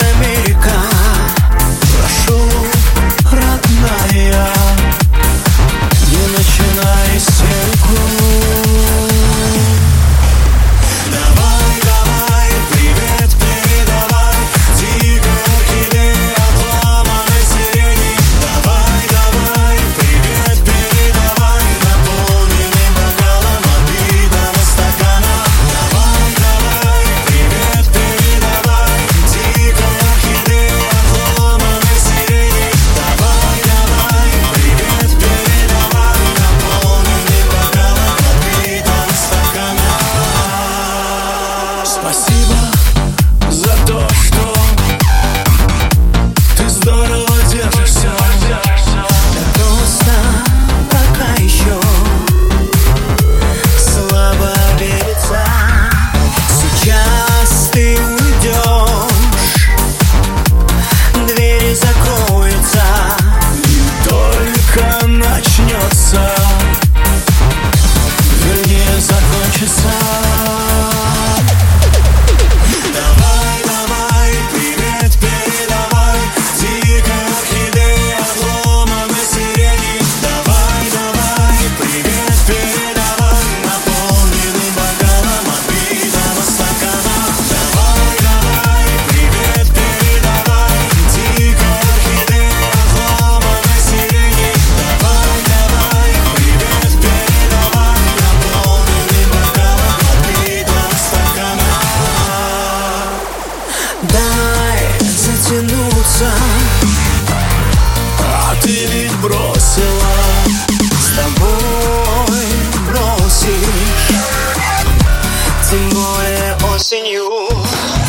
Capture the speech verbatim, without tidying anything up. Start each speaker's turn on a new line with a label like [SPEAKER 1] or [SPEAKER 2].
[SPEAKER 1] Америка. Прошу, родная, не начинай истерику. Давай, давай, привет передавай дикой орхидее обломанной сирени. Давай, давай, привет передавай наполненным бокалом отбитого стакана. Давай, давай, привет передавай дикой орхидее обломанной сирени. Давай, давай, привет передавай наполненным бокалом отбитого стакана. Спасибо за то, что ты здорово держишься. Просто пока еще слабо верится. Сейчас ты уйдешь, двери закроются, и только начнется, вернее закончится. Давай, давай, привет передавай дикой орхидее обломанной сирени. Давай, давай, привет передавай наполненным бокалом отбитого стакана. Давай, давай, привет передавай дикой орхидее обломанной сирени. Давай, давай, привет передавай наполненным бокалом отбитого стакана. Дай затянуться, а ты ведь бросила, с тобой бросишь, тем более осенью.